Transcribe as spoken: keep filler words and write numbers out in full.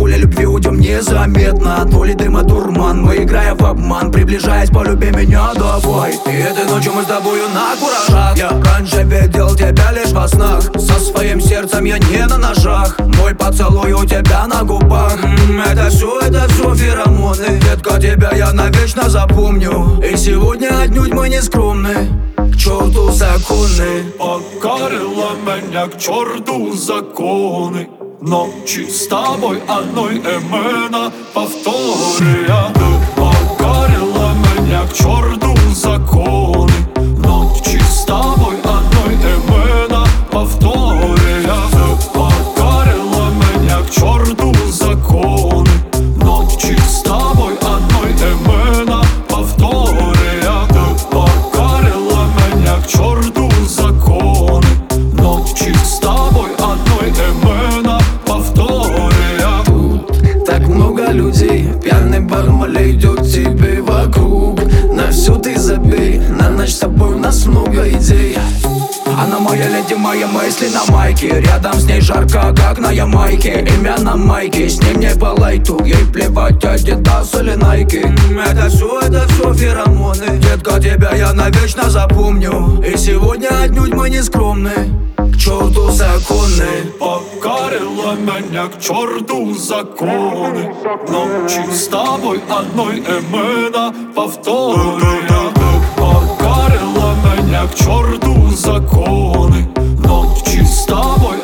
Пуля любви уйдем незаметно. То ли дым и дурман, мы играем в обман. Приближаясь, полюби меня давай. И этой ночью мы с тобою на куражах. Я раньше видел тебя лишь во снах. Со своим сердцем я не на ножах. Мой поцелуй у тебя на губах. М-м, Это все, это все феромоны. Детка, тебя я навечно запомню. И сегодня отнюдь мы не скромны. К черту законы. Покорила меня к черту законы. Ночи с тобой одной имена повтория. Ты покорила меня к черту законы. Ночи с тобой одной имена повтория. Ты покорила меня к черту законы. Ночи с тобой одной имена повтория. Ты покорила меня к черту законы. Ночи с тобой одной имена повтория. Тут так много людей, пьяный бармен идет тебе вокруг. На все ты забей, на ночь с тобой у нас много идей. Она моя леди, мои мысли на майке. Рядом с ней жарко, как на Ямайке. Имя на майке, с ним не по лайту. Ей плевать, Адидас или Найки. Это все, это все феромоны. Детка, тебя я навечно запомню. И сегодня отнюдь мы не скромны. К черту законы. Покорила меня к черту законы. Ночи с тобой одной имена повтория. Ты покорила меня к черту законы. Ночи с тобой